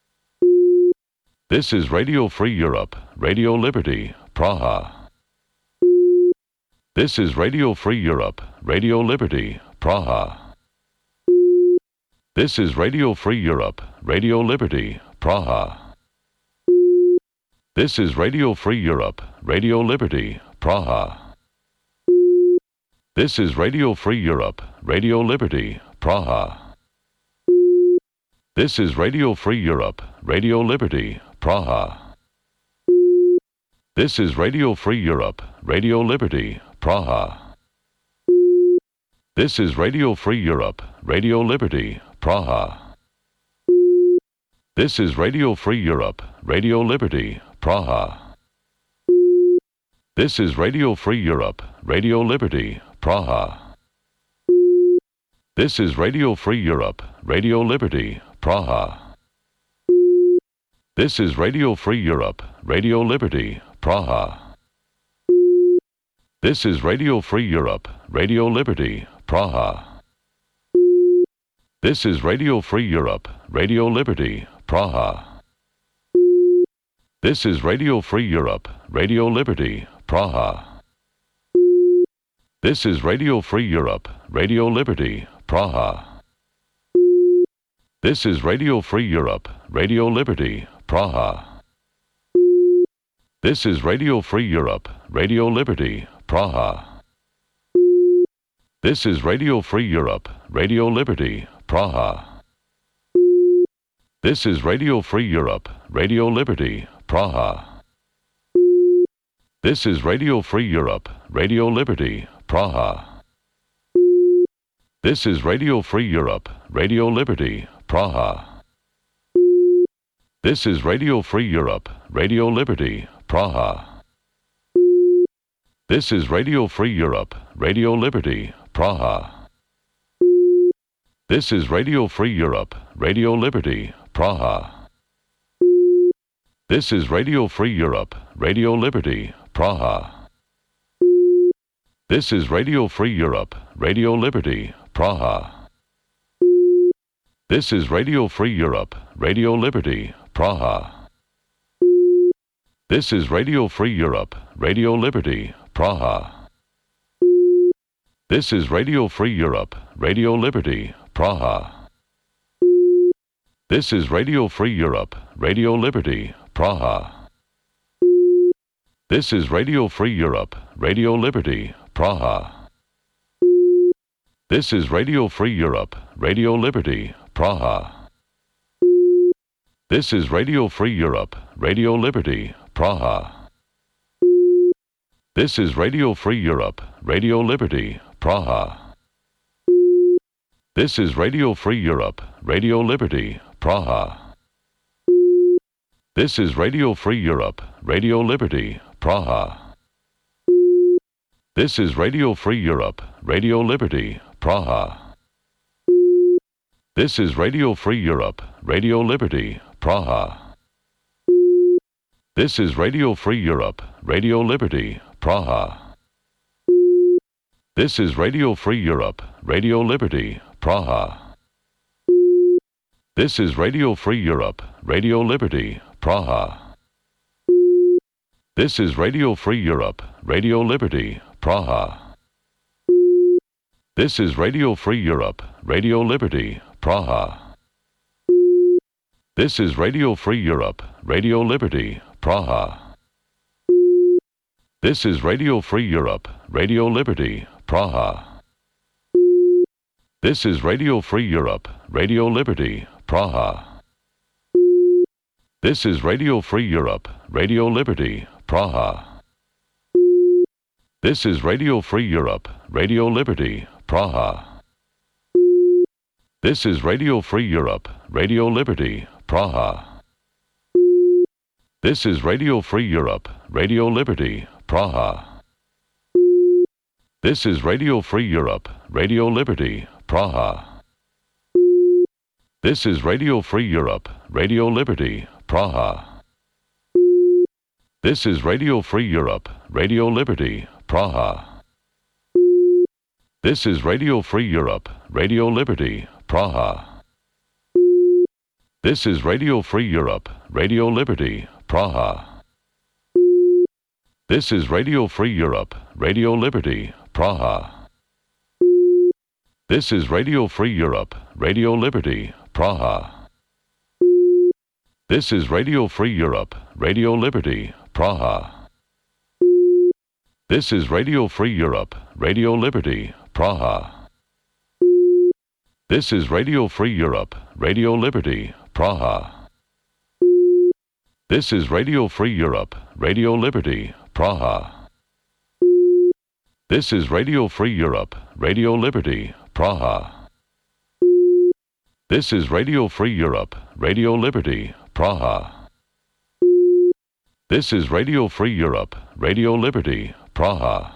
This is Radio Free Europe, Radio Liberty, Praha. This is Radio Free Europe, Radio Liberty, Praha. This is Radio Free Europe, Radio Liberty, Praha. This is Radio Free Europe, Radio Liberty, Praha. This is Radio Free Europe, Radio Liberty, Praha. This is Radio Free Europe, Radio Liberty, Praha. This is Radio Free Europe, Radio Liberty, Praha. This is Radio Free Europe, Radio Liberty, Praha. This is Radio Free Europe, Radio Liberty, Praha. This is Radio Free Europe, Radio Liberty, Praha. This is Radio Free Europe, Radio Liberty, Praha. This is Radio Free Europe, Radio Liberty, Praha. This is Radio Free Europe, Radio Liberty, Praha. This is Radio Free Europe, Radio Liberty, Praha. This is Radio Free Europe, Radio Liberty, Praha. This is Radio Free Europe, Radio Liberty, Praha. This is Radio Free Europe, Radio Liberty, Praha. This is Radio Free Europe, Radio Liberty, Praha. This is Radio Free Europe, Radio Liberty, Praha. This is Radio Free Europe, Radio Liberty, Praha. This is Radio Free Europe, Radio Liberty, Praha. This is Radio Free Europe, Radio Liberty, Praha. This is Radio Free Europe, Radio Liberty, Praha. This is Radio Free Europe, Radio Liberty, Praha. This is Radio Free Europe, Radio Liberty, Praha. This is Radio Free Europe, Radio Liberty, Praha. This is Radio Free Europe, Radio Liberty, Praha. This is Radio Free Europe, Radio Liberty, Praha. This is Radio Free Europe, Radio Liberty, Praha. This is Radio Free Europe, Radio Liberty, Praha. This is Radio Free Europe, Radio Liberty, Praha. This is Radio Free Europe, Radio Liberty, Praha. This is Radio Free Europe, Radio Liberty, Praha. This is Radio Free Europe, Radio Liberty, Praha. This is Radio Free Europe, Radio Liberty, Praha. This is Radio Free Europe, Radio Liberty, Praha. This is Radio Free Europe, Radio Liberty, Praha. This is Radio Free Europe, Radio Liberty, Praha. This is Radio Free Europe, Radio Liberty, Praha. This is Radio Free Europe, Radio Liberty, Praha. This is Radio Free Europe, Radio Liberty, Praha. This is Radio Free Europe, Radio Liberty, Praha. This is Radio Free Europe, Radio Liberty, Praha. This is Radio Free Europe, Radio Liberty, Praha. This is Radio Free Europe, Radio Liberty, Praha. This is Radio Free Europe, Radio Liberty, Praha. This is Radio Free Europe, Radio Liberty, Praha. This is Radio Free Europe, Radio Liberty, Praha. This is Radio Free Europe, Radio Liberty, Praha. This is Radio Free Europe, Radio Liberty, Praha. This is Radio Free Europe, Radio Liberty, Praha. This is Radio Free Europe, Radio Liberty, Praha. This is Radio Free Europe, Radio Liberty, Praha. This is Radio Free Europe, Radio Liberty, Praha. This is Radio Free Europe, Radio Liberty, Praha. This is Radio Free Europe, Radio Liberty, Praha. This is Radio Free Europe, Radio Liberty, Praha. This is Radio Free Europe, Radio Liberty, Praha. This is Radio Free Europe, Radio Liberty, Praha. This is Radio Free Europe, Radio Liberty, Praha. This is Radio Free Europe, Radio Liberty, Praha. This is Radio Free Europe, Radio Liberty, Praha. This is Radio Free Europe, Radio Liberty, Praha. This is Radio Free Europe, Radio Liberty, Praha. This is Radio Free Europe, Radio Liberty, Praha.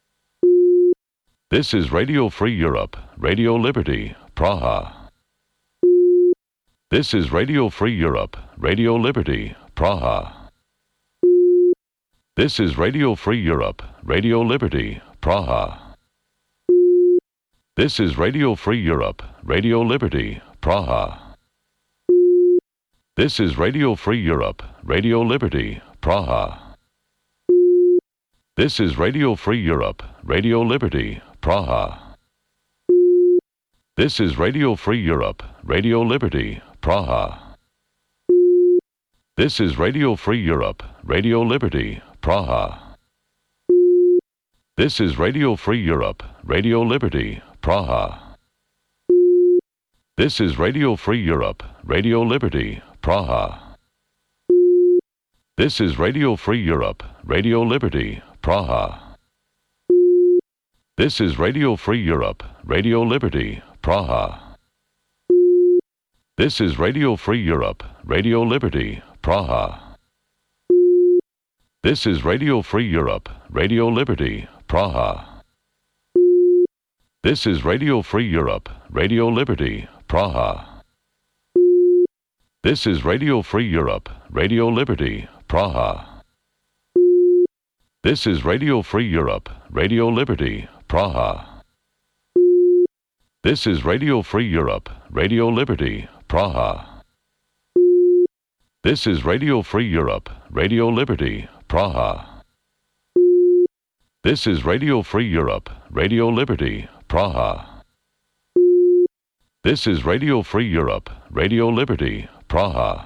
This is Radio Free Europe, Radio Liberty, Praha. This is Radio Free Europe, Radio Liberty, Praha. This is Radio Free Europe, Radio Liberty, Praha. This is Radio Free Europe, Radio Liberty, Praha. This is Radio Free Europe, Radio Liberty, Praha. This is Radio Free Europe, Radio Liberty, Praha. This is Radio Free Europe, Radio Liberty, Praha. This is Radio Free Europe, Radio Liberty, Praha. This is Radio Free Europe, Radio Liberty, Praha. This is Radio Free Europe, Radio Liberty, Praha. This is Radio Free Europe, Radio Liberty, Praha. This is Radio Free Europe, Radio Liberty, Praha. This is Radio Free Europe, Radio Liberty, Praha. This is Radio Free Europe, Radio Liberty, Praha. This is Radio Free Europe, Radio Liberty, Praha. This is Radio Free Europe, Radio Liberty, Praha. This is Radio Free Europe, Radio Liberty, Praha. This is Radio Free Europe, Radio Liberty, Praha. This is Radio Free Europe, Radio Liberty, Praha. This is Radio Free Europe, Radio Liberty, Praha. This is Radio Free Europe, Radio Liberty, Praha.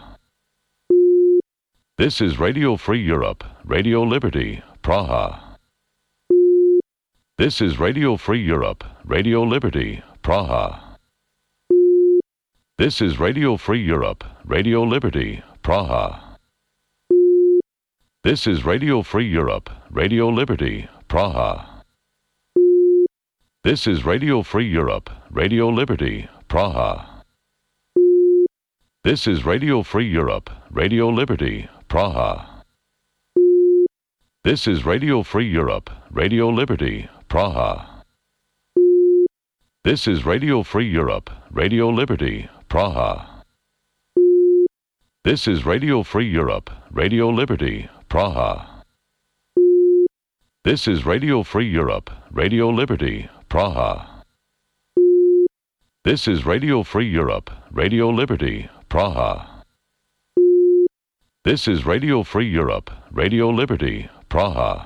This is Radio Free Europe, Radio Liberty, Praha. This is Radio Free Europe, Radio Liberty, Praha. This is Radio Free Europe, Radio Liberty, Praha. This is Radio Free Europe, Radio Liberty, Praha. This is Radio Free Europe, Radio Liberty, Praha. This is Radio Free Europe, Radio Liberty, Praha. This is Radio Free Europe, Radio Liberty, Praha. This is Radio Free Europe, Radio Liberty, Praha. This is Radio Free Europe, Radio Liberty, Praha. This is Radio Free Europe, Radio Liberty, Praha. This is Radio Free Europe, Radio Liberty, Praha. This is Radio Free Europe, Radio Liberty, Praha.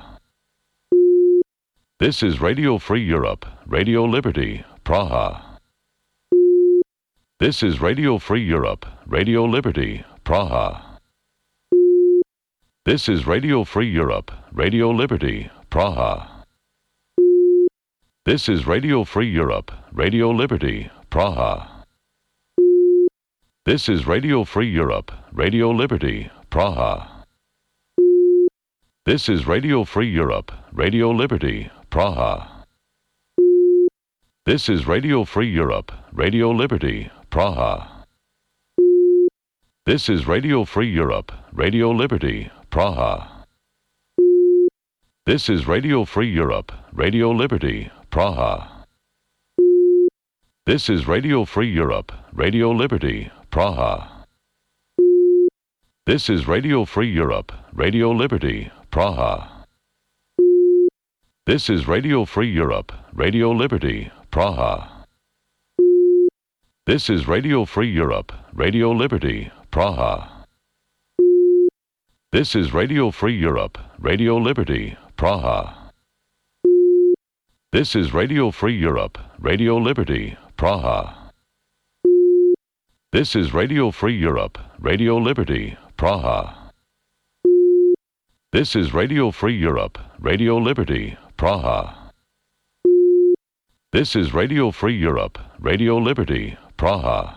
This is Radio Free Europe, Radio Liberty, Praha. This is Radio Free Europe, Radio Liberty, Praha. This is Radio Free Europe, Radio Liberty, Praha. This is Radio Free Europe, Radio Liberty, Praha. This is Radio Free Europe, Radio Liberty, Praha. This is Radio Free Europe, Radio Liberty, Praha. This is Radio Free Europe, Radio Liberty, Praha. This is Radio Free Europe, Radio Liberty, Praha. This is Radio Free Europe, Radio Liberty, Praha. This is Radio Free Europe, Radio Liberty, Praha. This is Radio Free Europe, Radio Liberty, Praha. This is Radio Free Europe, Radio Liberty, Praha. This is Radio Free Europe, Radio Liberty, Praha. This is Radio Free Europe, Radio Liberty, Praha. This is Radio Free Europe, Radio Liberty, Praha. This is Radio Free Europe, Radio Liberty, Praha. This is Radio Free Europe, Radio Liberty, Praha. This is Radio Free Europe, Radio Liberty, Praha.